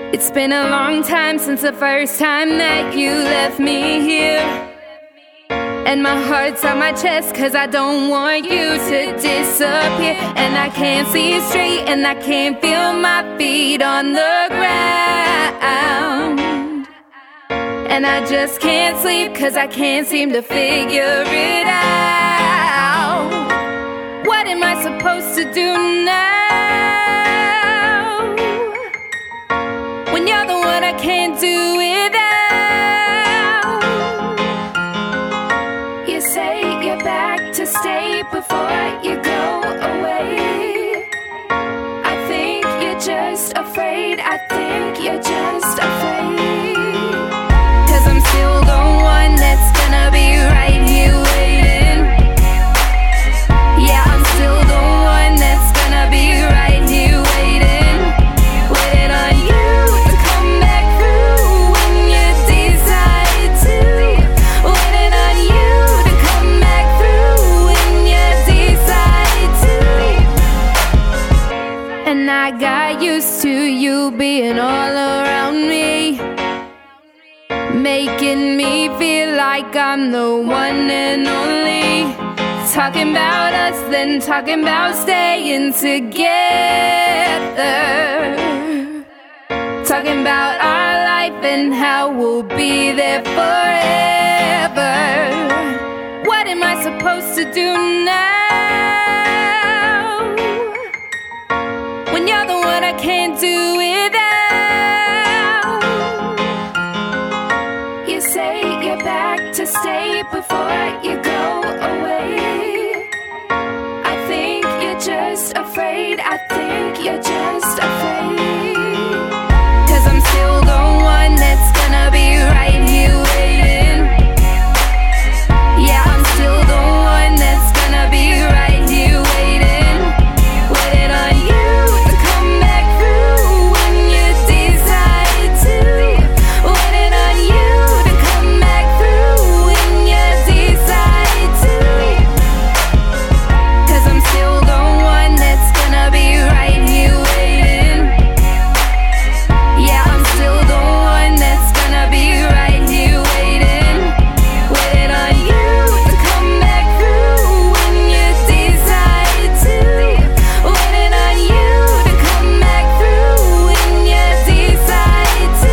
It's been a long time since the first time that you left me here. And my heart's on my chest, cause I don't want you to disappear. And I can't see straight, and I can't feel my feet on the ground. And I just can't sleep, cause I can't seem to figure it out. What am I supposed to do now? When you're the one I can't do without. You say you're back to stay before you go away. I think you're just afraid, I think you're just afraid. Cause I'm still the one that's gonna be right here waiting. Yeah, I'm still the one that's gonna be right here waiting. Waiting on you to come back through when you decide to. Waiting on you to come back through when you decide to. And I got used to you being all around me, making me feel like I'm the one and only. Talking about us, then talking about staying together. Talking about our life and how we'll be there forever. What am I supposed to do now? When you're the one I can't do without. You say you're back to stay before you go away. I think you're just afraid, I think you're just afraid. Cause I'm still the one that's gonna be right here waiting. Yeah, I'm still the one that's gonna be right here waiting. Waiting on you to come back through when you decide to. Waiting on you to come back through when you decide to. Cause I'm still the one that's gonna be right here waiting. Yeah, I'm still the one that's gonna be right here waiting. Waiting on you to come back through when you decide to. Waiting on you to come back through when you decide to.